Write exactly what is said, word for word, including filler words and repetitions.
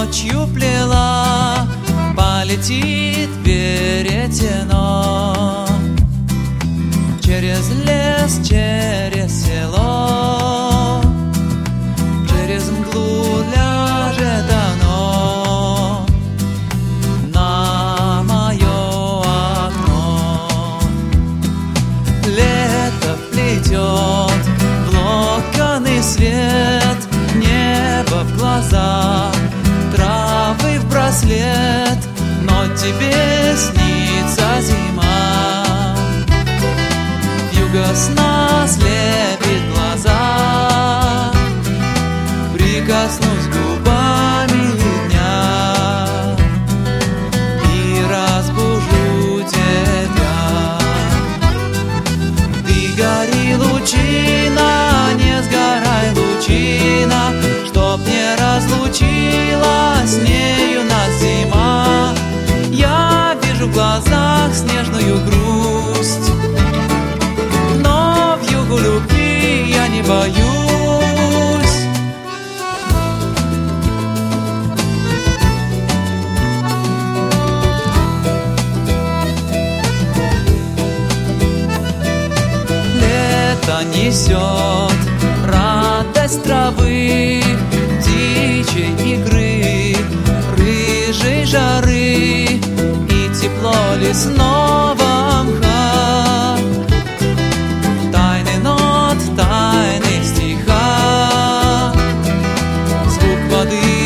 ночью плела, полетит веретено через лес, через село, через мглу ляжет оно на мое окно. Лето плетет в локоны свет, небо в глаза, травы в браслет, но тебе снится зима. Вьюга сна слепит глаза, прикоснусь губами дня и разбужу тебя. Ты гори, лучина, не сгорай, лучина, чтоб не разлучилась с нею нас зима. Я вижу в глазах снежную грусть, но вьюгу любви я не боюсь. Лето несет радость травы, птичьей игры, рыжей жары и тепло лесного мха, тайны нот, тайны стиха, звук воды